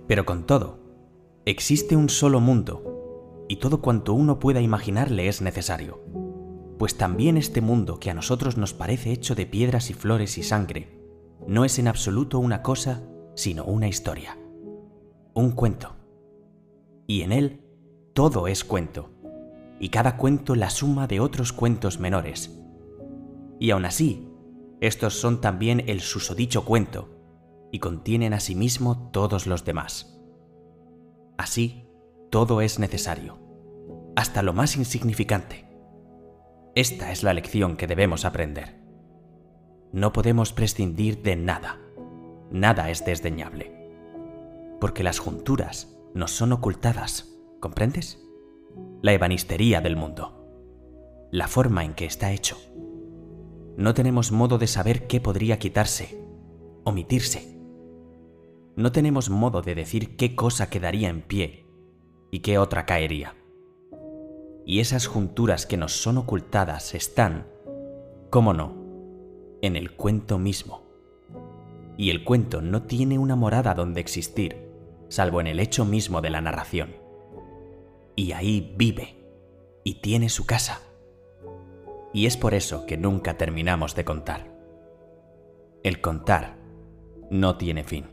Pero con todo, existe un solo mundo, y todo cuanto uno pueda imaginar le es necesario. Pues también este mundo que a nosotros nos parece hecho de piedras y flores y sangre, no es en absoluto una cosa, sino una historia. Un cuento. Y en él todo es cuento, y cada cuento la suma de otros cuentos menores. Y aún así, estos son también el susodicho cuento, y contienen asimismo todos los demás. Así, todo es necesario, hasta lo más insignificante. Esta es la lección que debemos aprender. No podemos prescindir de nada. Nada es desdeñable. Porque las junturas nos son ocultadas, ¿comprendes? La ebanistería del mundo. La forma en que está hecho. No tenemos modo de saber qué podría quitarse, omitirse. No tenemos modo de decir qué cosa quedaría en pie y qué otra caería. Y esas junturas que nos son ocultadas están, cómo no, en el cuento mismo. Y el cuento no tiene una morada donde existir, salvo en el hecho mismo de la narración. Y ahí vive, y tiene su casa. Y es por eso que nunca terminamos de contar. El contar no tiene fin.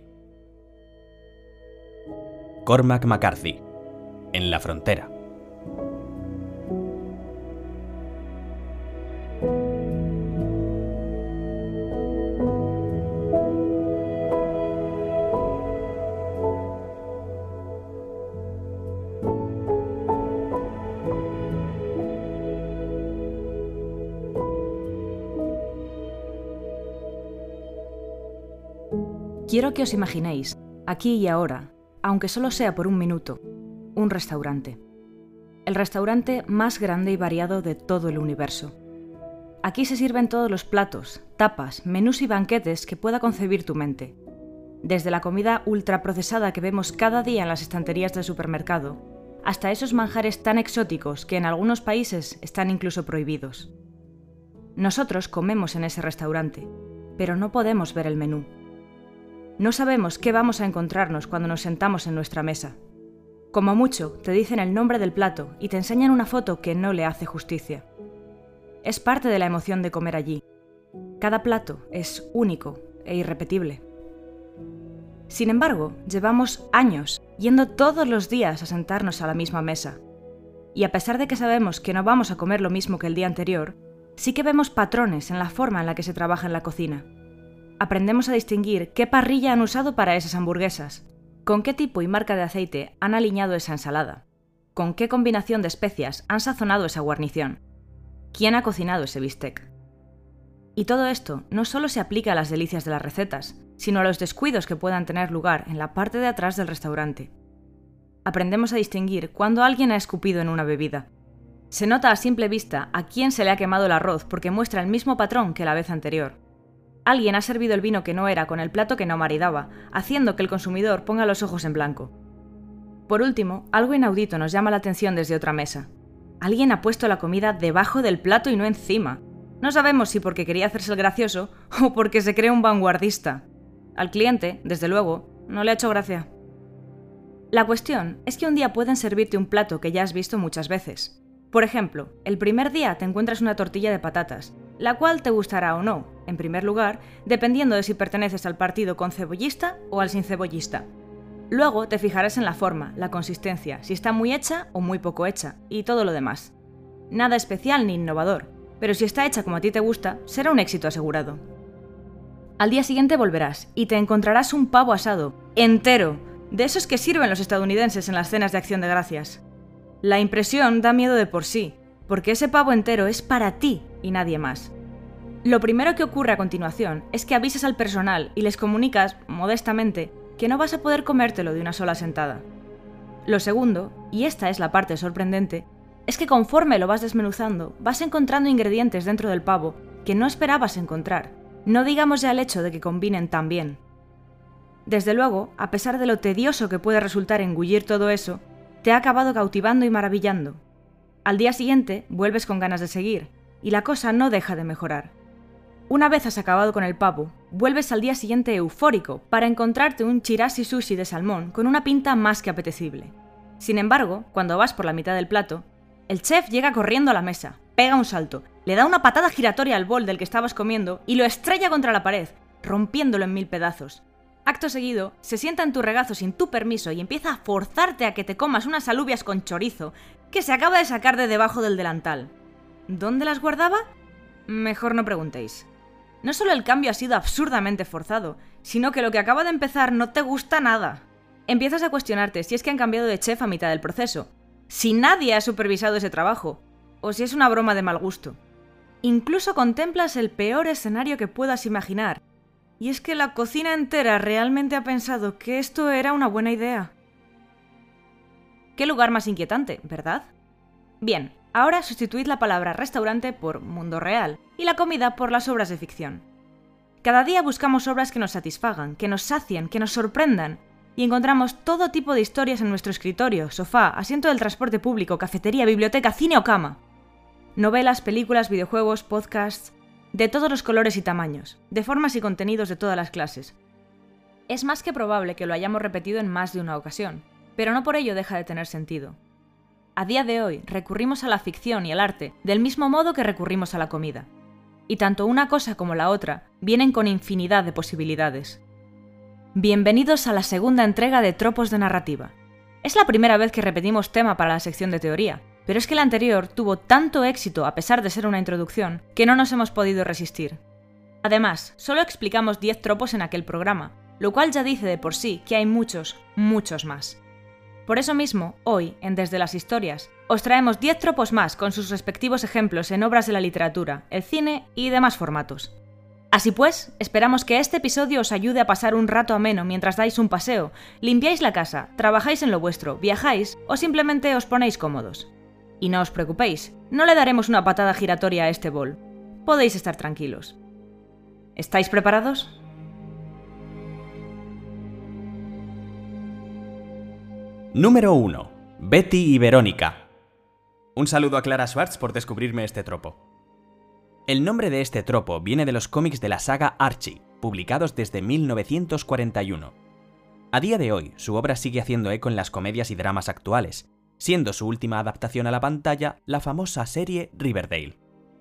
Cormac McCarthy, En la frontera. Quiero que os imaginéis, aquí y ahora, aunque solo sea por un minuto, un restaurante. El restaurante más grande y variado de todo el universo. Aquí se sirven todos los platos, tapas, menús y banquetes que pueda concebir tu mente. Desde la comida ultraprocesada que vemos cada día en las estanterías del supermercado, hasta esos manjares tan exóticos que en algunos países están incluso prohibidos. Nosotros comemos en ese restaurante, pero no podemos ver el menú. No sabemos qué vamos a encontrarnos cuando nos sentamos en nuestra mesa. Como mucho, te dicen el nombre del plato y te enseñan una foto que no le hace justicia. Es parte de la emoción de comer allí. Cada plato es único e irrepetible. Sin embargo, llevamos años yendo todos los días a sentarnos a la misma mesa. Y a pesar de que sabemos que no vamos a comer lo mismo que el día anterior, sí que vemos patrones en la forma en la que se trabaja en la cocina. Aprendemos a distinguir qué parrilla han usado para esas hamburguesas, con qué tipo y marca de aceite han aliñado esa ensalada, con qué combinación de especias han sazonado esa guarnición, quién ha cocinado ese bistec. Y todo esto no solo se aplica a las delicias de las recetas, sino a los descuidos que puedan tener lugar en la parte de atrás del restaurante. Aprendemos a distinguir cuando alguien ha escupido en una bebida. Se nota a simple vista a quién se le ha quemado el arroz porque muestra el mismo patrón que la vez anterior. Alguien ha servido el vino que no era con el plato que no maridaba, haciendo que el consumidor ponga los ojos en blanco. Por último, algo inaudito nos llama la atención desde otra mesa. Alguien ha puesto la comida debajo del plato y no encima. No sabemos si porque quería hacerse el gracioso o porque se cree un vanguardista. Al cliente, desde luego, no le ha hecho gracia. La cuestión es que un día pueden servirte un plato que ya has visto muchas veces. Por ejemplo, el primer día te encuentras una tortilla de patatas, la cual te gustará o no, en primer lugar, dependiendo de si perteneces al partido con cebollista o al sin cebollista. Luego te fijarás en la forma, la consistencia, si está muy hecha o muy poco hecha, y todo lo demás. Nada especial ni innovador, pero si está hecha como a ti te gusta, será un éxito asegurado. Al día siguiente volverás y te encontrarás un pavo asado, entero, de esos que sirven los estadounidenses en las cenas de Acción de Gracias. La impresión da miedo de por sí, porque ese pavo entero es para ti y nadie más. Lo primero que ocurre a continuación es que avisas al personal y les comunicas, modestamente, que no vas a poder comértelo de una sola sentada. Lo segundo, y esta es la parte sorprendente, es que conforme lo vas desmenuzando, vas encontrando ingredientes dentro del pavo que no esperabas encontrar, no digamos ya el hecho de que combinen tan bien. Desde luego, a pesar de lo tedioso que puede resultar engullir todo eso, te ha acabado cautivando y maravillando. Al día siguiente vuelves con ganas de seguir, y la cosa no deja de mejorar. Una vez has acabado con el pavo, vuelves al día siguiente eufórico para encontrarte un chirashi sushi de salmón con una pinta más que apetecible. Sin embargo, cuando vas por la mitad del plato, el chef llega corriendo a la mesa, pega un salto, le da una patada giratoria al bol del que estabas comiendo y lo estrella contra la pared, rompiéndolo en 1000 pedazos. Acto seguido, se sienta en tu regazo sin tu permiso y empieza a forzarte a que te comas unas alubias con chorizo que se acaba de sacar de debajo del delantal. ¿Dónde las guardaba? Mejor no preguntéis. No solo el cambio ha sido absurdamente forzado, sino que lo que acaba de empezar no te gusta nada. Empiezas a cuestionarte si es que han cambiado de chef a mitad del proceso, si nadie ha supervisado ese trabajo, o si es una broma de mal gusto. Incluso contemplas el peor escenario que puedas imaginar, y es que la cocina entera realmente ha pensado que esto era una buena idea. Qué lugar más inquietante, ¿verdad? Bien, ahora sustituid la palabra restaurante por mundo real y la comida por las obras de ficción. Cada día buscamos obras que nos satisfagan, que nos sacien, que nos sorprendan, y encontramos todo tipo de historias en nuestro escritorio, sofá, asiento del transporte público, cafetería, biblioteca, cine o cama. Novelas, películas, videojuegos, podcasts, de todos los colores y tamaños, de formas y contenidos de todas las clases. Es más que probable que lo hayamos repetido en más de una ocasión, pero no por ello deja de tener sentido. A día de hoy recurrimos a la ficción y al arte del mismo modo que recurrimos a la comida. Y tanto una cosa como la otra vienen con infinidad de posibilidades. Bienvenidos a la segunda entrega de Tropos de Narrativa. Es la primera vez que repetimos tema para la sección de teoría, pero es que la anterior tuvo tanto éxito a pesar de ser una introducción que no nos hemos podido resistir. Además, solo explicamos 10 tropos en aquel programa, lo cual ya dice de por sí que hay muchos, muchos más. Por eso mismo, hoy, en Desde las Historias, os traemos 10 tropos más con sus respectivos ejemplos en obras de la literatura, el cine y demás formatos. Así pues, esperamos que este episodio os ayude a pasar un rato ameno mientras dais un paseo, limpiáis la casa, trabajáis en lo vuestro, viajáis o simplemente os ponéis cómodos. Y no os preocupéis, no le daremos una patada giratoria a este bol. Podéis estar tranquilos. ¿Estáis preparados? Número 1. Betty y Verónica. Un saludo a Clara Schwartz por descubrirme este tropo. El nombre de este tropo viene de los cómics de la saga Archie, publicados desde 1941. A día de hoy, su obra sigue haciendo eco en las comedias y dramas actuales, siendo su última adaptación a la pantalla la famosa serie Riverdale.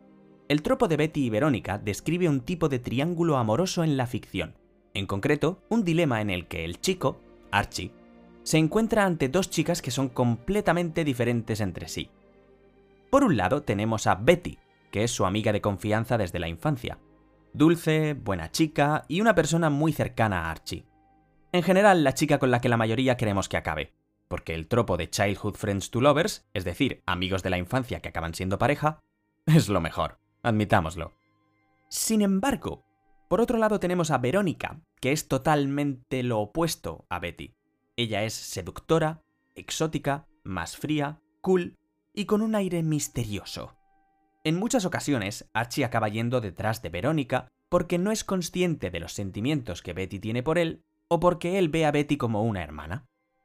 El tropo de Betty y Verónica describe un tipo de triángulo amoroso en la ficción, en concreto, un dilema en el que el chico, Archie, se encuentra ante dos chicas que son completamente diferentes entre sí. Por un lado tenemos a Betty, que es su amiga de confianza desde la infancia. Dulce, buena chica y una persona muy cercana a Archie. En general, la chica con la que la mayoría queremos que acabe, porque el tropo de Childhood Friends to Lovers, es decir, amigos de la infancia que acaban siendo pareja, es lo mejor, admitámoslo. Sin embargo, por otro lado tenemos a Verónica, que es totalmente lo opuesto a Betty. Ella es seductora, exótica, más fría, cool y con un aire misterioso. En muchas ocasiones, Archie acaba yendo detrás de Verónica porque no es consciente de los sentimientos que Betty tiene por él o porque él ve a Betty como una hermana.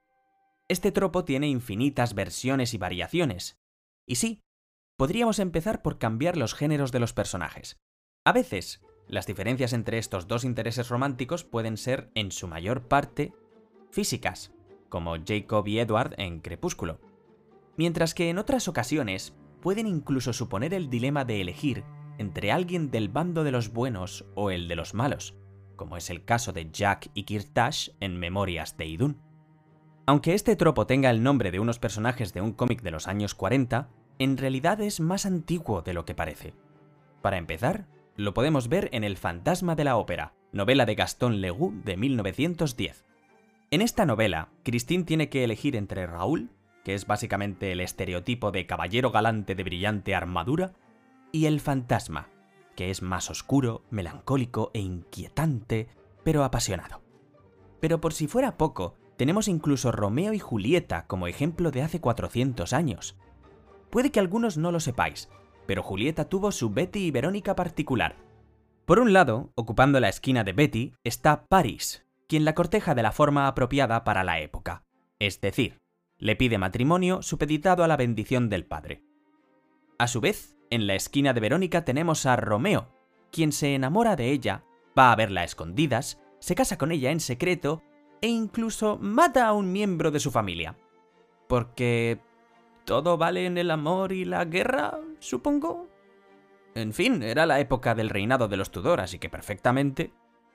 Este tropo tiene infinitas versiones y variaciones. Y sí, podríamos empezar por cambiar los géneros de los personajes. A veces, las diferencias entre estos dos intereses románticos pueden ser, en su mayor parte, físicas, como Jacob y Edward en Crepúsculo. Mientras que en otras ocasiones pueden incluso suponer el dilema de elegir entre alguien del bando de los buenos o el de los malos, como es el caso de Jack y Kirtash en Memorias de Idún. Aunque este tropo tenga el nombre de unos personajes de un cómic de los años 40, en realidad es más antiguo de lo que parece. Para empezar, lo podemos ver en El fantasma de la ópera, novela de Gaston Leroux de 1910. En esta novela, Christine tiene que elegir entre Raúl, que es básicamente el estereotipo de caballero galante de brillante armadura, y el fantasma, que es más oscuro, melancólico e inquietante, pero apasionado. Pero por si fuera poco, tenemos incluso Romeo y Julieta como ejemplo de hace 400 años. Puede que algunos no lo sepáis, pero Julieta tuvo su Betty y Verónica particular. Por un lado, ocupando la esquina de Betty, está Paris, quien la corteja de la forma apropiada para la época, es decir, le pide matrimonio supeditado a la bendición del padre. A su vez, en la esquina de Verónica tenemos a Romeo, quien se enamora de ella, va a verla a escondidas, se casa con ella en secreto e incluso mata a un miembro de su familia. Porque todo vale en el amor y la guerra, supongo. En fin, era la época del reinado de los Tudor, así que perfectamente.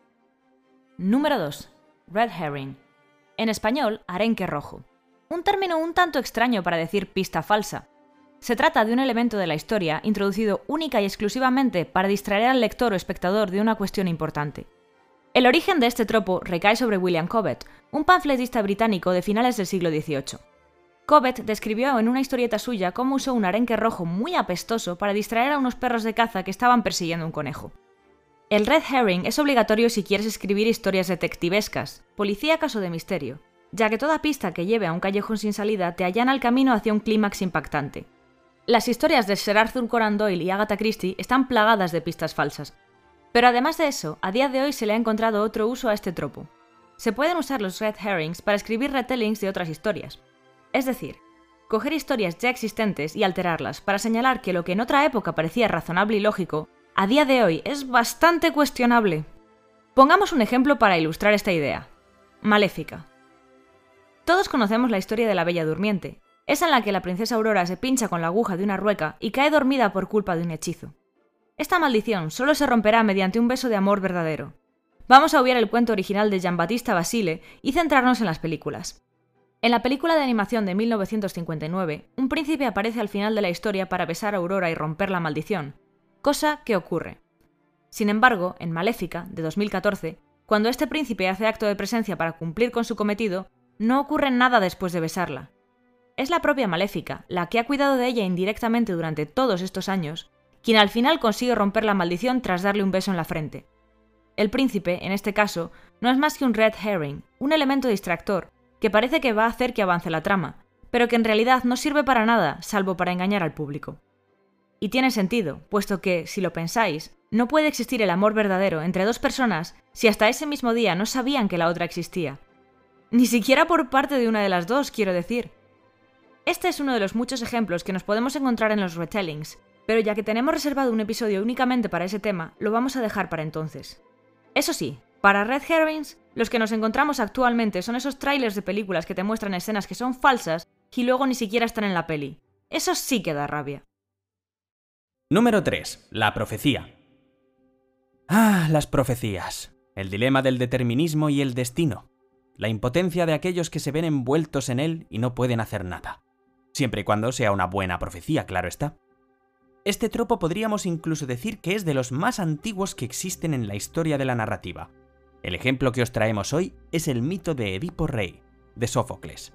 Número 2. Red herring. En español, arenque rojo. Un término un tanto extraño para decir pista falsa. Se trata de un elemento de la historia introducido única y exclusivamente para distraer al lector o espectador de una cuestión importante. El origen de este tropo recae sobre William Cobbett, un pamfletista británico de finales del siglo XVIII. Cobbett describió en una historieta suya cómo usó un arenque rojo muy apestoso para distraer a unos perros de caza que estaban persiguiendo un conejo. El red herring es obligatorio si quieres escribir historias detectivescas, policíacas o de misterio, ya que toda pista que lleve a un callejón sin salida te allana el camino hacia un clímax impactante. Las historias de Sir Arthur Conan Doyle y Agatha Christie están plagadas de pistas falsas. Pero además de eso, a día de hoy se le ha encontrado otro uso a este tropo. Se pueden usar los red herrings para escribir retellings de otras historias. Es decir, coger historias ya existentes y alterarlas para señalar que lo que en otra época parecía razonable y lógico, a día de hoy es bastante cuestionable. Pongamos un ejemplo para ilustrar esta idea. Maléfica. Todos conocemos la historia de la Bella Durmiente, esa en la que la princesa Aurora se pincha con la aguja de una rueca y cae dormida por culpa de un hechizo. Esta maldición solo se romperá mediante un beso de amor verdadero. Vamos a obviar el cuento original de Giambattista Basile y centrarnos en las películas. En la película de animación de 1959, un príncipe aparece al final de la historia para besar a Aurora y romper la maldición, cosa que ocurre. Sin embargo, en Maléfica, de 2014, cuando este príncipe hace acto de presencia para cumplir con su cometido, no ocurre nada después de besarla. Es la propia Maléfica, la que ha cuidado de ella indirectamente durante todos estos años, quien al final consigue romper la maldición tras darle un beso en la frente. El príncipe, en este caso, no es más que un red herring, un elemento distractor, que parece que va a hacer que avance la trama, pero que en realidad no sirve para nada, salvo para engañar al público. Y tiene sentido, puesto que, si lo pensáis, no puede existir el amor verdadero entre dos personas si hasta ese mismo día no sabían que la otra existía. Ni siquiera por parte de una de las dos, quiero decir. Este es uno de los muchos ejemplos que nos podemos encontrar en los retellings, pero ya que tenemos reservado un episodio únicamente para ese tema, lo vamos a dejar para entonces. Eso sí, para red herrings, los que nos encontramos actualmente son esos trailers de películas que te muestran escenas que son falsas y luego ni siquiera están en la peli. Eso sí que da rabia. Número 3. La profecía. Las profecías. El dilema del determinismo y el destino. La impotencia de aquellos que se ven envueltos en él y no pueden hacer nada. Siempre y cuando sea una buena profecía, claro está. Este tropo podríamos incluso decir que es de los más antiguos que existen en la historia de la narrativa. El ejemplo que os traemos hoy es el mito de Edipo Rey, de Sófocles.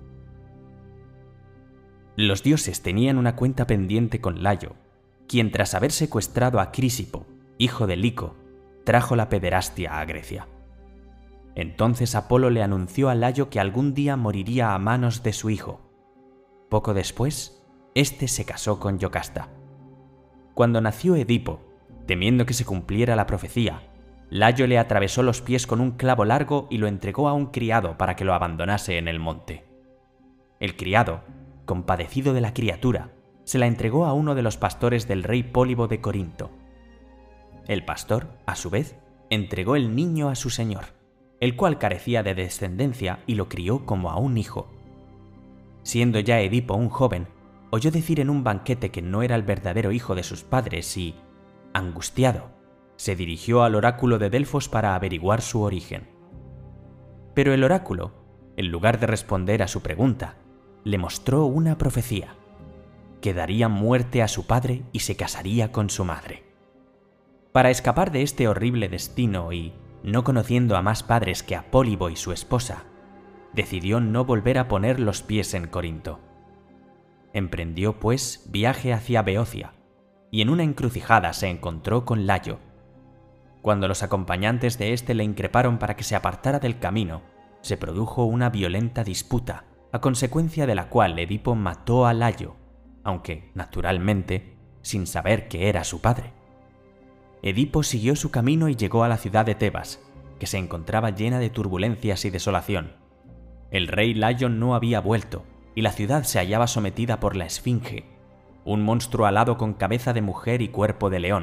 Los dioses tenían una cuenta pendiente con Layo, quien tras haber secuestrado a Crisipo, hijo de Lico, trajo la pederastia a Grecia. Entonces Apolo le anunció a Layo que algún día moriría a manos de su hijo. Poco después, este se casó con Yocasta. Cuando nació Edipo, temiendo que se cumpliera la profecía, Layo le atravesó los pies con un clavo largo y lo entregó a un criado para que lo abandonase en el monte. El criado, compadecido de la criatura, se la entregó a uno de los pastores del rey Pólibo de Corinto. El pastor, a su vez, entregó el niño a su señor, el cual carecía de descendencia y lo crió como a un hijo. Siendo ya Edipo un joven, oyó decir en un banquete que no era el verdadero hijo de sus padres y, angustiado, se dirigió al oráculo de Delfos para averiguar su origen. Pero el oráculo, en lugar de responder a su pregunta, le mostró una profecía: que daría muerte a su padre y se casaría con su madre. Para escapar de este horrible destino y, no conociendo a más padres que a Pólibo y su esposa, decidió no volver a poner los pies en Corinto. Emprendió, pues, viaje hacia Beocia, y en una encrucijada se encontró con Layo. Cuando los acompañantes de éste le increparon para que se apartara del camino, se produjo una violenta disputa, a consecuencia de la cual Edipo mató a Layo, aunque, naturalmente, sin saber que era su padre. Edipo siguió su camino y llegó a la ciudad de Tebas, que se encontraba llena de turbulencias y desolación. El rey Layo no había vuelto, y la ciudad se hallaba sometida por la Esfinge, un monstruo alado con cabeza de mujer y cuerpo de león,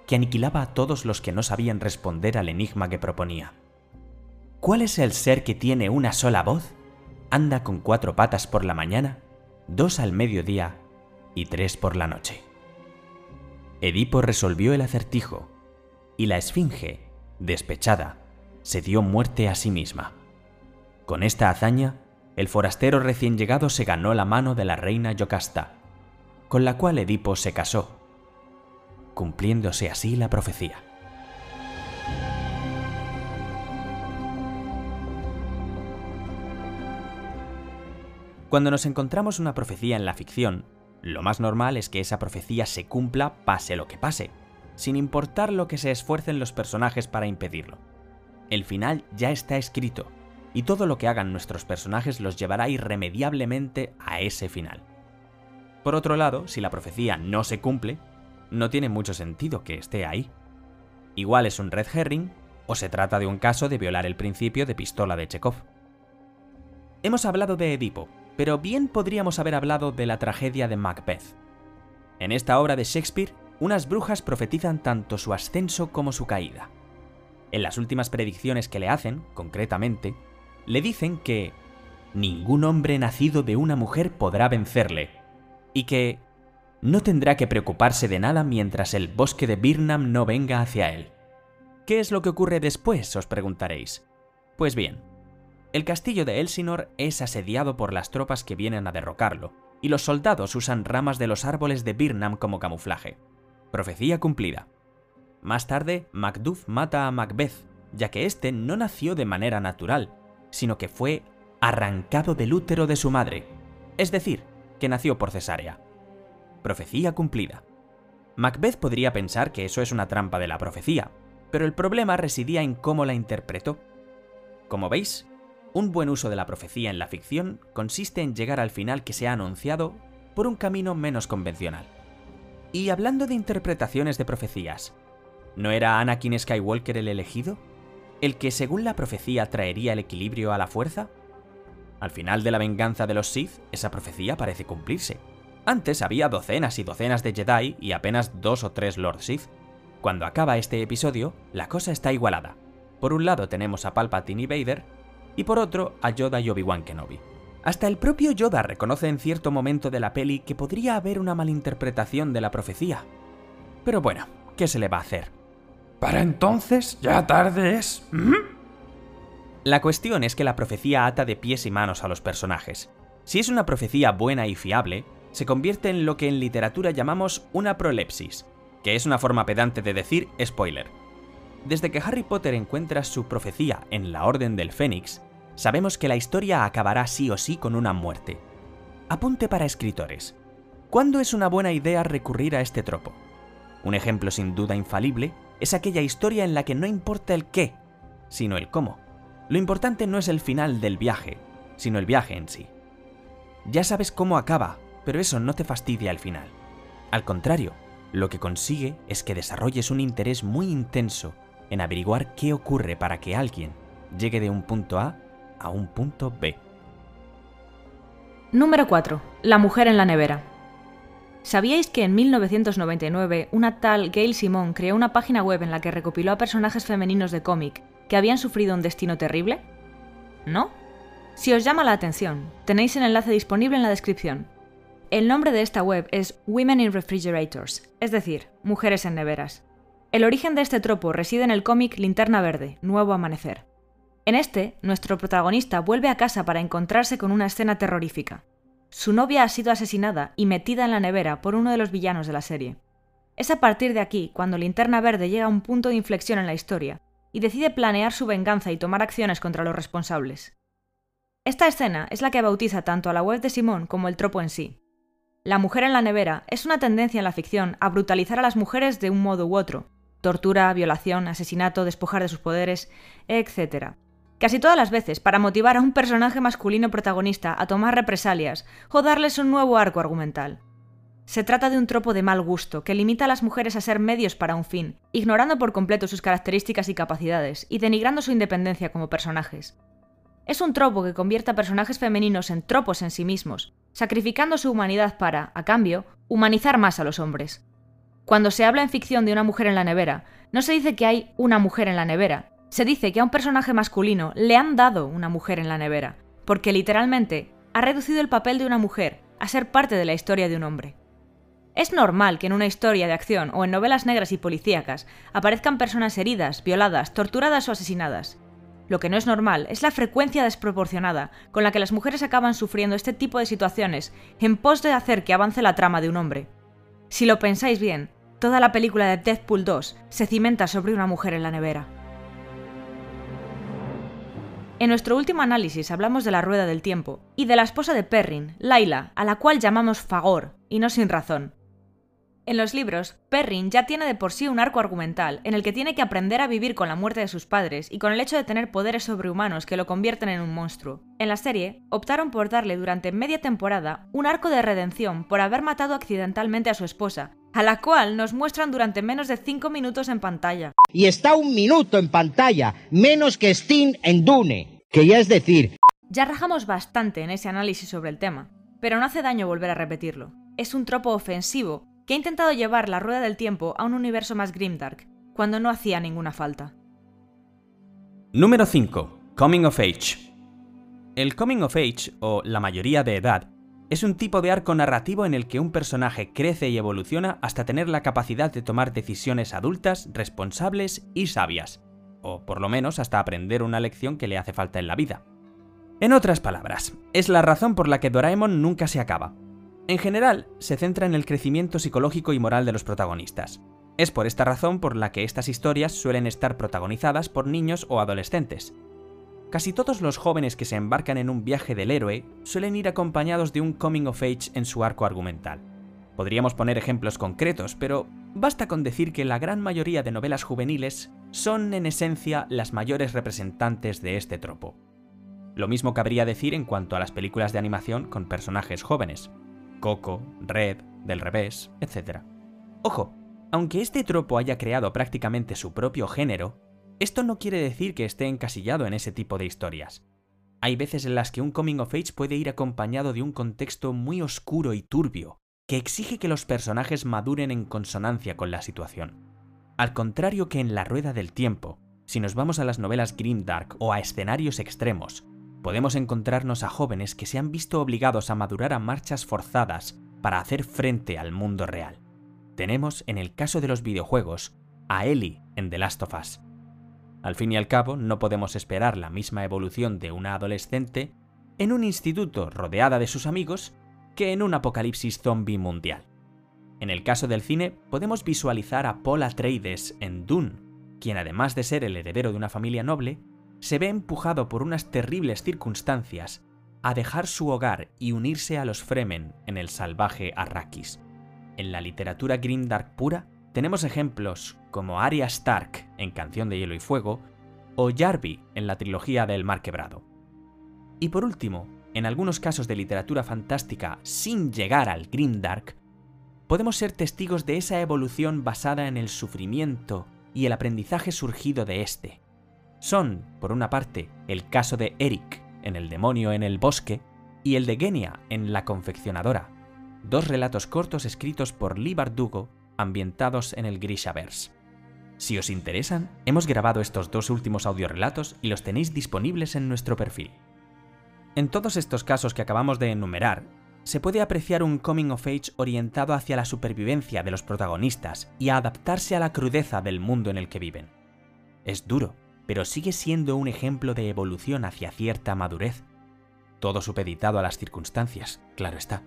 que aniquilaba a todos los que no sabían responder al enigma que proponía. ¿Cuál es el ser que tiene una sola voz, anda con 4 patas por la mañana, 2 al mediodía y 3 por la noche? Edipo resolvió el acertijo, y la esfinge, despechada, se dio muerte a sí misma. Con esta hazaña, el forastero recién llegado se ganó la mano de la reina Yocasta, con la cual Edipo se casó, cumpliéndose así la profecía. Cuando nos encontramos una profecía en la ficción, lo más normal es que esa profecía se cumpla pase lo que pase, sin importar lo que se esfuercen los personajes para impedirlo. El final ya está escrito, y todo lo que hagan nuestros personajes los llevará irremediablemente a ese final. Por otro lado, si la profecía no se cumple, no tiene mucho sentido que esté ahí. Igual es un red herring, o se trata de un caso de violar el principio de Pistola de Chekhov. Hemos hablado de Edipo, pero bien podríamos haber hablado de la tragedia de Macbeth. En esta obra de Shakespeare, unas brujas profetizan tanto su ascenso como su caída. En las últimas predicciones que le hacen, concretamente, le dicen que ningún hombre nacido de una mujer podrá vencerle, y que no tendrá que preocuparse de nada mientras el bosque de Birnam no venga hacia él. ¿Qué es lo que ocurre después?, os preguntaréis. Pues bien, el castillo de Elsinor es asediado por las tropas que vienen a derrocarlo, y los soldados usan ramas de los árboles de Birnam como camuflaje. Profecía cumplida. Más tarde, Macduff mata a Macbeth, ya que éste no nació de manera natural, sino que fue arrancado del útero de su madre, es decir, que nació por cesárea. Profecía cumplida. Macbeth podría pensar que eso es una trampa de la profecía, pero el problema residía en cómo la interpretó. Como veis, un buen uso de la profecía en la ficción consiste en llegar al final que se ha anunciado por un camino menos convencional. Y hablando de interpretaciones de profecías, ¿no era Anakin Skywalker el elegido? ¿El que según la profecía traería el equilibrio a la fuerza? Al final de la venganza de los Sith, esa profecía parece cumplirse. Antes había docenas y docenas de Jedi y apenas 2 o 3 Lord Sith. Cuando acaba este episodio, la cosa está igualada. Por un lado tenemos a Palpatine y Vader, y por otro a Yoda y Obi-Wan Kenobi. Hasta el propio Yoda reconoce en cierto momento de la peli que podría haber una malinterpretación de la profecía. Pero bueno, ¿qué se le va a hacer? Para entonces ya tarde es. La cuestión es que la profecía ata de pies y manos a los personajes. Si es una profecía buena y fiable, se convierte en lo que en literatura llamamos una prolepsis, que es una forma pedante de decir spoiler. Desde que Harry Potter encuentra su profecía en la Orden del Fénix, sabemos que la historia acabará sí o sí con una muerte. Apunte para escritores. ¿Cuándo es una buena idea recurrir a este tropo? Un ejemplo sin duda infalible es aquella historia en la que no importa el qué, sino el cómo. Lo importante no es el final del viaje, sino el viaje en sí. Ya sabes cómo acaba, pero eso no te fastidia al final. Al contrario, lo que consigue es que desarrolles un interés muy intenso en averiguar qué ocurre para que alguien llegue de un punto A a un punto B. Número 4. La mujer en la nevera. ¿Sabíais que en 1999 una tal Gail Simone creó una página web en la que recopiló a personajes femeninos de cómic que habían sufrido un destino terrible? ¿No? Si os llama la atención, tenéis el enlace disponible en la descripción. El nombre de esta web es Women in Refrigerators, es decir, mujeres en neveras. El origen de este tropo reside en el cómic Linterna Verde, Nuevo Amanecer. En este, nuestro protagonista vuelve a casa para encontrarse con una escena terrorífica. Su novia ha sido asesinada y metida en la nevera por uno de los villanos de la serie. Es a partir de aquí cuando Linterna Verde llega a un punto de inflexión en la historia y decide planear su venganza y tomar acciones contra los responsables. Esta escena es la que bautiza tanto a la web de Simone como el tropo en sí. La mujer en la nevera es una tendencia en la ficción a brutalizar a las mujeres de un modo u otro. Tortura, violación, asesinato, despojar de sus poderes, etc. Casi todas las veces para motivar a un personaje masculino protagonista a tomar represalias o darles un nuevo arco argumental. Se trata de un tropo de mal gusto que limita a las mujeres a ser medios para un fin, ignorando por completo sus características y capacidades y denigrando su independencia como personajes. Es un tropo que convierte a personajes femeninos en tropos en sí mismos, sacrificando su humanidad para, a cambio, humanizar más a los hombres. Cuando se habla en ficción de una mujer en la nevera, no se dice que hay una mujer en la nevera, se dice que a un personaje masculino le han dado una mujer en la nevera, porque literalmente ha reducido el papel de una mujer a ser parte de la historia de un hombre. Es normal que en una historia de acción o en novelas negras y policíacas aparezcan personas heridas, violadas, torturadas o asesinadas. Lo que no es normal es la frecuencia desproporcionada con la que las mujeres acaban sufriendo este tipo de situaciones en pos de hacer que avance la trama de un hombre. Si lo pensáis bien, toda la película de Deadpool 2 se cimenta sobre una mujer en la nevera. En nuestro último análisis hablamos de la Rueda del Tiempo y de la esposa de Perrin, Layla, a la cual llamamos Fagor, y no sin razón. En los libros, Perrin ya tiene de por sí un arco argumental en el que tiene que aprender a vivir con la muerte de sus padres y con el hecho de tener poderes sobrehumanos que lo convierten en un monstruo. En la serie, optaron por darle durante media temporada un arco de redención por haber matado accidentalmente a su esposa, a la cual nos muestran durante menos de 5 minutos en pantalla. Y está 1 minuto en pantalla, menos que Sting en Dune, que ya es decir... Ya rajamos bastante en ese análisis sobre el tema, pero no hace daño volver a repetirlo. Es un tropo ofensivo que ha intentado llevar la Rueda del Tiempo a un universo más grimdark, cuando no hacía ninguna falta. Número 5. Coming of Age. El Coming of Age, o la mayoría de edad, es un tipo de arco narrativo en el que un personaje crece y evoluciona hasta tener la capacidad de tomar decisiones adultas, responsables y sabias, o por lo menos hasta aprender una lección que le hace falta en la vida. En otras palabras, es la razón por la que Doraemon nunca se acaba. En general, se centra en el crecimiento psicológico y moral de los protagonistas. Es por esta razón por la que estas historias suelen estar protagonizadas por niños o adolescentes. Casi todos los jóvenes que se embarcan en un viaje del héroe suelen ir acompañados de un coming of age en su arco argumental. Podríamos poner ejemplos concretos, pero basta con decir que la gran mayoría de novelas juveniles son en esencia las mayores representantes de este tropo. Lo mismo cabría decir en cuanto a las películas de animación con personajes jóvenes. Coco, Red, Del Revés, etc. Ojo, aunque este tropo haya creado prácticamente su propio género, esto no quiere decir que esté encasillado en ese tipo de historias. Hay veces en las que un coming of age puede ir acompañado de un contexto muy oscuro y turbio, que exige que los personajes maduren en consonancia con la situación. Al contrario que en La Rueda del Tiempo, si nos vamos a las novelas grimdark o a escenarios extremos, podemos encontrarnos a jóvenes que se han visto obligados a madurar a marchas forzadas para hacer frente al mundo real. Tenemos, en el caso de los videojuegos, a Ellie en The Last of Us. Al fin y al cabo, no podemos esperar la misma evolución de una adolescente en un instituto rodeada de sus amigos que en un apocalipsis zombie mundial. En el caso del cine, podemos visualizar a Paul Atreides en Dune, quien además de ser el heredero de una familia noble, se ve empujado por unas terribles circunstancias a dejar su hogar y unirse a los Fremen en el salvaje Arrakis. En la literatura grimdark pura, tenemos ejemplos como Arya Stark en Canción de Hielo y Fuego o Jarvi en la trilogía del Mar Quebrado. Y por último, en algunos casos de literatura fantástica sin llegar al grimdark, podemos ser testigos de esa evolución basada en el sufrimiento y el aprendizaje surgido de este. Son, por una parte, el caso de Eric en El demonio en el bosque y el de Genya en La confeccionadora, dos relatos cortos escritos por Leigh Bardugo ambientados en el Grishaverse. Si os interesan, hemos grabado estos dos últimos audiorelatos y los tenéis disponibles en nuestro perfil. En todos estos casos que acabamos de enumerar, se puede apreciar un coming of age orientado hacia la supervivencia de los protagonistas y a adaptarse a la crudeza del mundo en el que viven. Es duro, pero sigue siendo un ejemplo de evolución hacia cierta madurez. Todo supeditado a las circunstancias, claro está.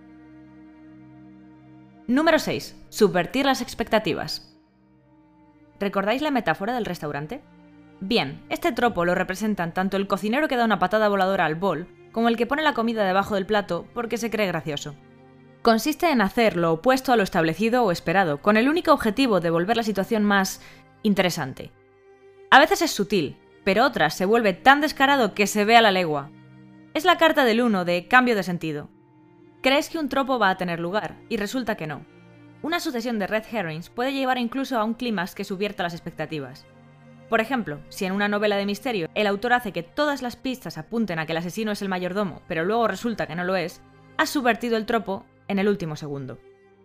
Número 6. Subvertir las expectativas. ¿Recordáis la metáfora del restaurante? Bien, este tropo lo representan tanto el cocinero que da una patada voladora al bol, como el que pone la comida debajo del plato porque se cree gracioso. Consiste en hacer lo opuesto a lo establecido o esperado, con el único objetivo de volver la situación más interesante. A veces es sutil, pero otras se vuelve tan descarado que se ve a la legua. Es la carta del uno de cambio de sentido. Crees que un tropo va a tener lugar, y resulta que no. Una sucesión de red herrings puede llevar incluso a un clímax que subvierta las expectativas. Por ejemplo, si en una novela de misterio el autor hace que todas las pistas apunten a que el asesino es el mayordomo, pero luego resulta que no lo es, has subvertido el tropo en el último segundo.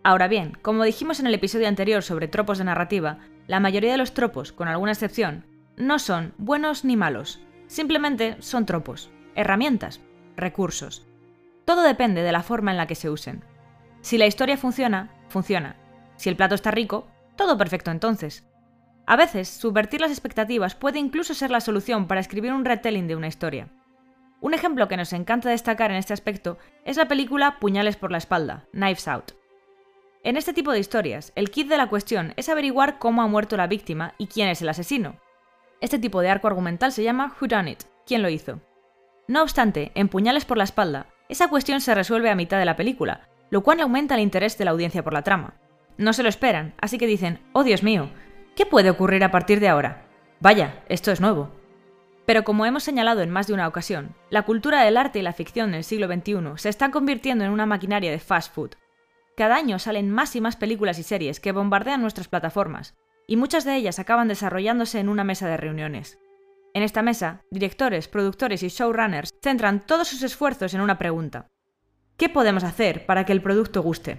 Ahora bien, como dijimos en el episodio anterior sobre tropos de narrativa, la mayoría de los tropos, con alguna excepción, no son buenos ni malos, simplemente son tropos, herramientas, recursos. Todo depende de la forma en la que se usen. Si la historia funciona, funciona. Si el plato está rico, todo perfecto entonces. A veces, subvertir las expectativas puede incluso ser la solución para escribir un retelling de una historia. Un ejemplo que nos encanta destacar en este aspecto es la película Puñales por la espalda, Knives Out. En este tipo de historias, el quid de la cuestión es averiguar cómo ha muerto la víctima y quién es el asesino. Este tipo de arco argumental se llama Whodunit, ¿quién lo hizo? No obstante, en Puñales por la espalda, esa cuestión se resuelve a mitad de la película, lo cual aumenta el interés de la audiencia por la trama. No se lo esperan, así que dicen, ¡oh Dios mío! ¿Qué puede ocurrir a partir de ahora? Vaya, esto es nuevo. Pero como hemos señalado en más de una ocasión, la cultura del arte y la ficción en el siglo XXI se están convirtiendo en una maquinaria de fast food. Cada año salen más y más películas y series que bombardean nuestras plataformas, y muchas de ellas acaban desarrollándose en una mesa de reuniones. En esta mesa, directores, productores y showrunners centran todos sus esfuerzos en una pregunta. ¿Qué podemos hacer para que el producto guste?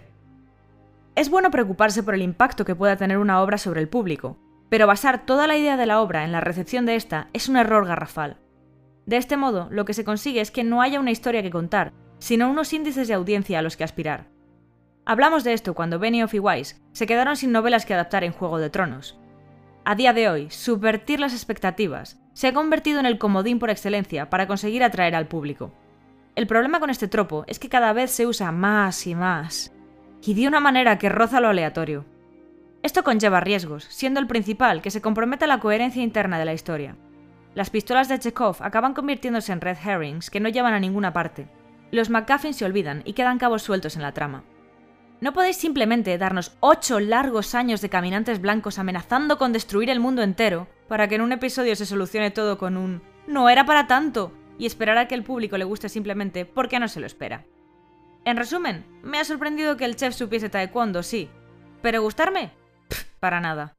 Es bueno preocuparse por el impacto que pueda tener una obra sobre el público, pero basar toda la idea de la obra en la recepción de esta es un error garrafal. De este modo, lo que se consigue es que no haya una historia que contar, sino unos índices de audiencia a los que aspirar. Hablamos de esto cuando Benioff y Weiss se quedaron sin novelas que adaptar en Juego de Tronos. A día de hoy, subvertir las expectativas se ha convertido en el comodín por excelencia para conseguir atraer al público. El problema con este tropo es que cada vez se usa más y más, y de una manera que roza lo aleatorio. Esto conlleva riesgos, siendo el principal que se comprometa la coherencia interna de la historia. Las pistolas de Chekhov acaban convirtiéndose en red herrings que no llevan a ninguna parte. Los MacGuffin se olvidan y quedan cabos sueltos en la trama. No podéis simplemente darnos 8 largos años de caminantes blancos amenazando con destruir el mundo entero para que en un episodio se solucione todo con un «no era para tanto» y esperar a que el público le guste simplemente porque no se lo espera. En resumen, me ha sorprendido que el chef supiese taekwondo, sí, pero ¿gustarme? Para nada.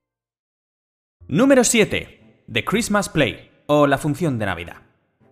Número 7. The Christmas Play, o la función de Navidad.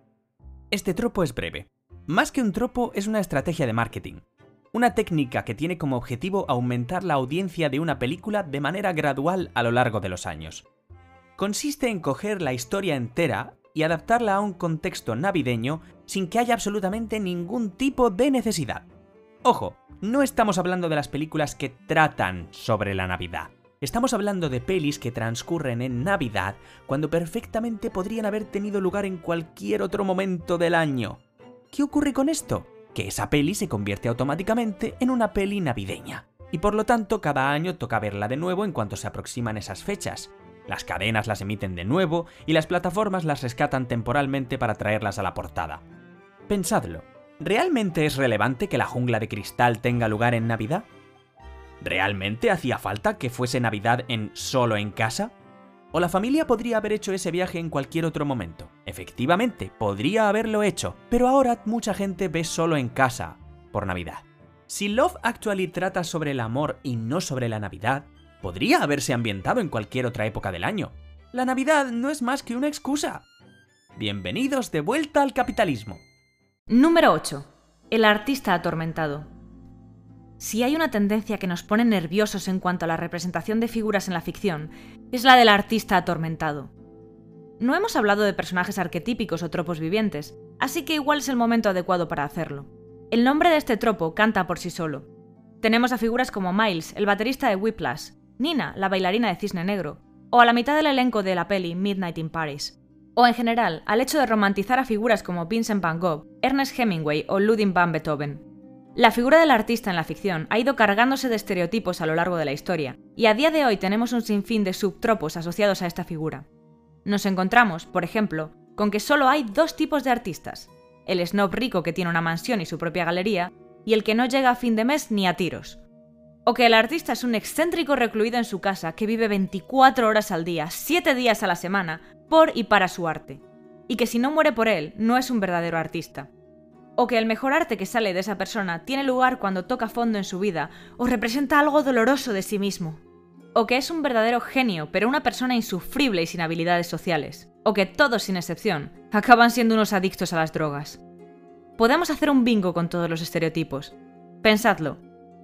Este tropo es breve. Más que un tropo, es una estrategia de marketing. Una técnica que tiene como objetivo aumentar la audiencia de una película de manera gradual a lo largo de los años. Consiste en coger la historia entera y adaptarla a un contexto navideño sin que haya absolutamente ningún tipo de necesidad. Ojo, no estamos hablando de las películas que tratan sobre la Navidad. Estamos hablando de pelis que transcurren en Navidad cuando perfectamente podrían haber tenido lugar en cualquier otro momento del año. ¿Qué ocurre con esto? Que esa peli se convierte automáticamente en una peli navideña, y por lo tanto cada año toca verla de nuevo en cuanto se aproximan esas fechas. Las cadenas las emiten de nuevo y las plataformas las rescatan temporalmente para traerlas a la portada. Pensadlo, ¿realmente es relevante que La Jungla de Cristal tenga lugar en Navidad? ¿Realmente hacía falta que fuese Navidad en Solo en Casa? ¿O la familia podría haber hecho ese viaje en cualquier otro momento? Efectivamente, podría haberlo hecho, pero ahora mucha gente ve Solo en Casa por Navidad. Si Love Actually trata sobre el amor y no sobre la Navidad, podría haberse ambientado en cualquier otra época del año. La Navidad no es más que una excusa. Bienvenidos de vuelta al capitalismo. Número 8. El artista atormentado. Si hay una tendencia que nos pone nerviosos en cuanto a la representación de figuras en la ficción, es la del artista atormentado. No hemos hablado de personajes arquetípicos o tropos vivientes, así que igual es el momento adecuado para hacerlo. El nombre de este tropo canta por sí solo. Tenemos a figuras como Miles, el baterista de Whiplash, Nina, la bailarina de Cisne Negro, o a la mitad del elenco de la peli Midnight in Paris. O en general, al hecho de romantizar a figuras como Vincent van Gogh, Ernest Hemingway o Ludwig van Beethoven. La figura del artista en la ficción ha ido cargándose de estereotipos a lo largo de la historia, y a día de hoy tenemos un sinfín de subtropos asociados a esta figura. Nos encontramos, por ejemplo, con que solo hay 2 tipos de artistas: el snob rico que tiene una mansión y su propia galería, y el que no llega a fin de mes ni a tiros. O que el artista es un excéntrico recluido en su casa que vive 24 horas al día, 7 días a la semana, por y para su arte, y que si no muere por él, no es un verdadero artista. O que el mejor arte que sale de esa persona tiene lugar cuando toca fondo en su vida o representa algo doloroso de sí mismo. O que es un verdadero genio, pero una persona insufrible y sin habilidades sociales. O que todos, sin excepción, acaban siendo unos adictos a las drogas. Podemos hacer un bingo con todos los estereotipos. Pensadlo.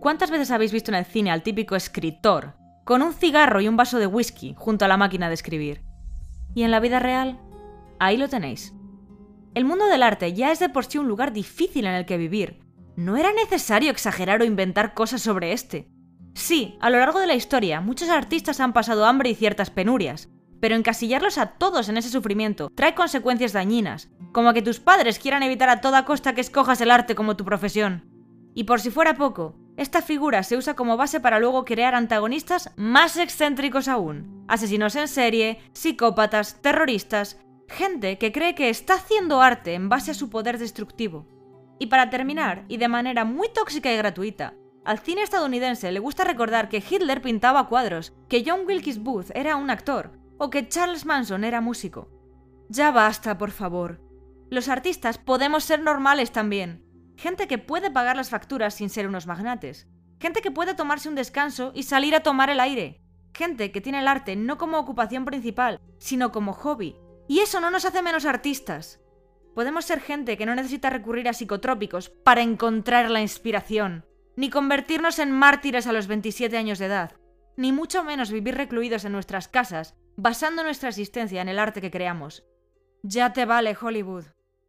¿Cuántas veces habéis visto en el cine al típico escritor con un cigarro y un vaso de whisky junto a la máquina de escribir? ¿Y en la vida real? Ahí lo tenéis. El mundo del arte ya es de por sí un lugar difícil en el que vivir. No era necesario exagerar o inventar cosas sobre este. Sí, a lo largo de la historia, muchos artistas han pasado hambre y ciertas penurias, pero encasillarlos a todos en ese sufrimiento trae consecuencias dañinas, como que tus padres quieran evitar a toda costa que escojas el arte como tu profesión. Y por si fuera poco, esta figura se usa como base para luego crear antagonistas más excéntricos aún. Asesinos en serie, psicópatas, terroristas, gente que cree que está haciendo arte en base a su poder destructivo. Y para terminar, y de manera muy tóxica y gratuita, al cine estadounidense le gusta recordar que Hitler pintaba cuadros, que John Wilkes Booth era un actor, o que Charles Manson era músico. Ya basta, por favor. Los artistas podemos ser normales también. Gente que puede pagar las facturas sin ser unos magnates. Gente que puede tomarse un descanso y salir a tomar el aire. Gente que tiene el arte no como ocupación principal, sino como hobby. Y eso no nos hace menos artistas. Podemos ser gente que no necesita recurrir a psicotrópicos para encontrar la inspiración, ni convertirnos en mártires a los 27 años de edad, ni mucho menos vivir recluidos en nuestras casas, basando nuestra existencia en el arte que creamos. Ya te vale, Hollywood.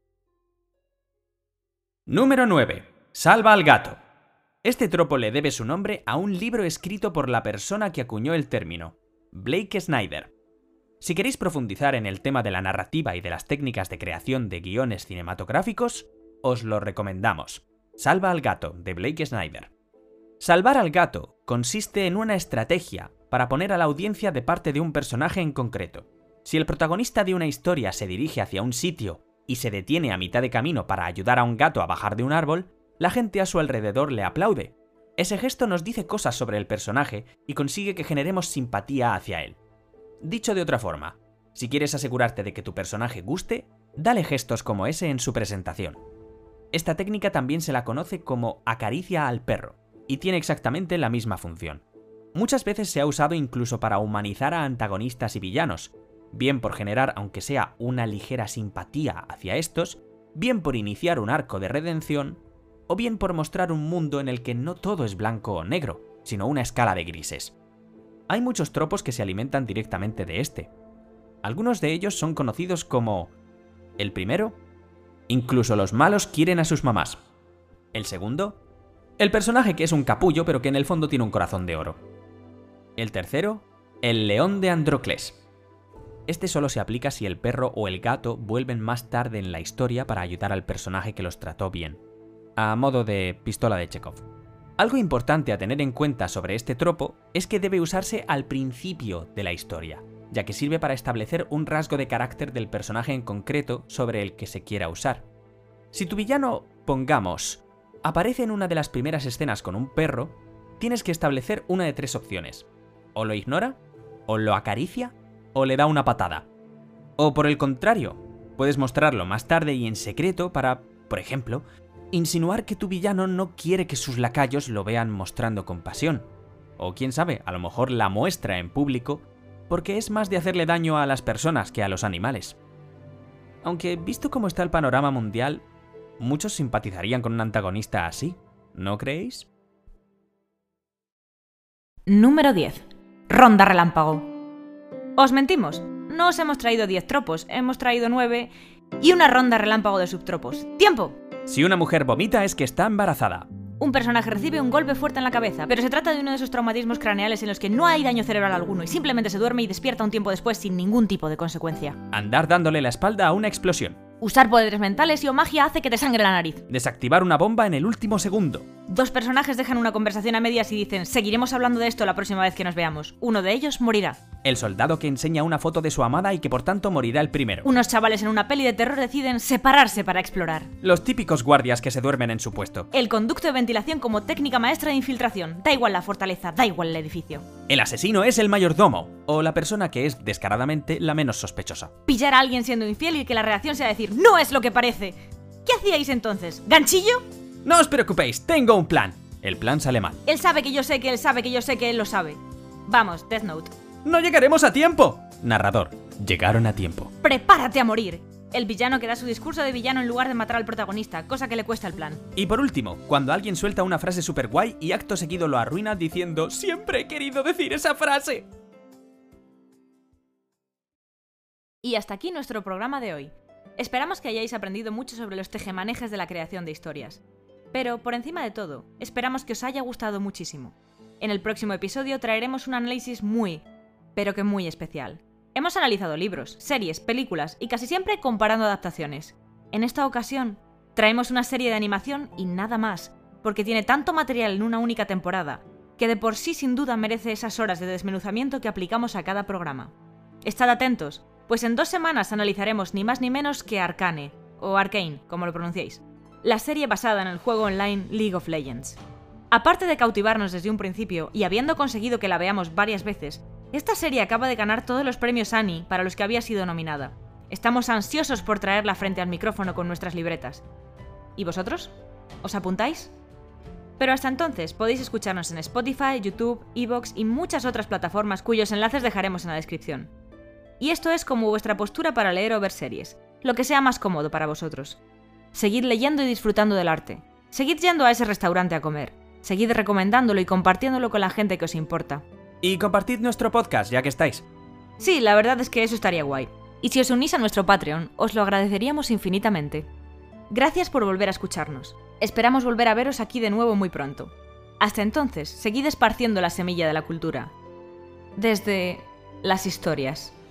Número 9. Salva al gato. Este tropo le debe su nombre a un libro escrito por la persona que acuñó el término, Blake Snyder. Si queréis profundizar en el tema de la narrativa y de las técnicas de creación de guiones cinematográficos, os lo recomendamos. Salva al gato, de Blake Snyder. Salvar al gato consiste en una estrategia para poner a la audiencia de parte de un personaje en concreto. Si el protagonista de una historia se dirige hacia un sitio y se detiene a mitad de camino para ayudar a un gato a bajar de un árbol, la gente a su alrededor le aplaude. Ese gesto nos dice cosas sobre el personaje y consigue que generemos simpatía hacia él. Dicho de otra forma, si quieres asegurarte de que tu personaje guste, dale gestos como ese en su presentación. Esta técnica también se la conoce como acaricia al perro, y tiene exactamente la misma función. Muchas veces se ha usado incluso para humanizar a antagonistas y villanos, bien por generar aunque sea una ligera simpatía hacia estos, bien por iniciar un arco de redención, o bien por mostrar un mundo en el que no todo es blanco o negro, sino una escala de grises. Hay muchos tropos que se alimentan directamente de este. Algunos de ellos son conocidos como: el primero, incluso los malos quieren a sus mamás. El segundo, el personaje que es un capullo pero que en el fondo tiene un corazón de oro. El tercero, el león de Andrócles. Este solo se aplica si el perro o el gato vuelven más tarde en la historia para ayudar al personaje que los trató bien, a modo de pistola de Chekhov. Algo importante a tener en cuenta sobre este tropo es que debe usarse al principio de la historia, ya que sirve para establecer un rasgo de carácter del personaje en concreto sobre el que se quiera usar. Si tu villano, pongamos, aparece en una de las primeras escenas con un perro, tienes que establecer una de tres opciones: o lo ignora, o lo acaricia, o le da una patada. O por el contrario, puedes mostrarlo más tarde y en secreto para, por ejemplo, insinuar que tu villano no quiere que sus lacayos lo vean mostrando compasión. O quién sabe, a lo mejor la muestra en público porque es más de hacerle daño a las personas que a los animales. Aunque, visto cómo está el panorama mundial, muchos simpatizarían con un antagonista así, ¿no creéis? Número 10. Ronda relámpago. Os mentimos, no os hemos traído 10 tropos, hemos traído 9 y una ronda relámpago de subtropos. ¡Tiempo! Si una mujer vomita es que está embarazada. Un personaje recibe un golpe fuerte en la cabeza, pero se trata de uno de esos traumatismos craneales en los que no hay daño cerebral alguno y simplemente se duerme y despierta un tiempo después sin ningún tipo de consecuencia. Andar dándole la espalda a una explosión. Usar poderes mentales y o magia hace que te sangre la nariz. Desactivar una bomba en el último segundo. Dos personajes dejan una conversación a medias y dicen: seguiremos hablando de esto la próxima vez que nos veamos. Uno de ellos morirá. El soldado que enseña una foto de su amada y que por tanto morirá el primero. Unos chavales en una peli de terror deciden separarse para explorar. Los típicos guardias que se duermen en su puesto. El conducto de ventilación como técnica maestra de infiltración. Da igual la fortaleza, da igual el edificio. El asesino es el mayordomo, o la persona que es descaradamente la menos sospechosa. Pillar a alguien siendo infiel y que la reacción sea decir: ¡no es lo que parece! ¿Qué hacíais entonces? ¿Ganchillo? No os preocupéis, tengo un plan. El plan sale mal. Él sabe que yo sé que él sabe que yo sé que él lo sabe. Vamos, Death Note. ¡No llegaremos a tiempo! Narrador: llegaron a tiempo. ¡Prepárate a morir! el villano que da su discurso de villano en lugar de matar al protagonista, cosa que le cuesta el plan. Y por último, cuando alguien suelta una frase súper guay y acto seguido lo arruina diciendo «Siempre he querido decir esa frase». Y hasta aquí nuestro programa de hoy. Esperamos que hayáis aprendido mucho sobre los tejemanejes de la creación de historias. Pero, por encima de todo, esperamos que os haya gustado muchísimo. En el próximo episodio traeremos un análisis muy, pero que muy especial. Hemos analizado libros, series, películas y casi siempre comparando adaptaciones. En esta ocasión, traemos una serie de animación y nada más, porque tiene tanto material en una única temporada, que de por sí sin duda merece esas horas de desmenuzamiento que aplicamos a cada programa. Estad atentos, pues en 2 semanas analizaremos ni más ni menos que Arcane, o Arcane, como lo pronunciéis, la serie basada en el juego online League of Legends. Aparte de cautivarnos desde un principio y habiendo conseguido que la veamos varias veces, esta serie acaba de ganar todos los premios Annie para los que había sido nominada. Estamos ansiosos por traerla frente al micrófono con nuestras libretas. ¿Y vosotros? ¿Os apuntáis? Pero hasta entonces podéis escucharnos en Spotify, YouTube, iVoox y muchas otras plataformas cuyos enlaces dejaremos en la descripción. Y esto es como vuestra postura para leer o ver series, lo que sea más cómodo para vosotros. Seguid leyendo y disfrutando del arte. Seguid yendo a ese restaurante a comer. Seguid recomendándolo y compartiéndolo con la gente que os importa. Y compartid nuestro podcast, ya que estáis. Sí, la verdad es que eso estaría guay. Y si os unís a nuestro Patreon, os lo agradeceríamos infinitamente. Gracias por volver a escucharnos. Esperamos volver a veros aquí de nuevo muy pronto. Hasta entonces, seguid esparciendo la semilla de la cultura. Desde las historias.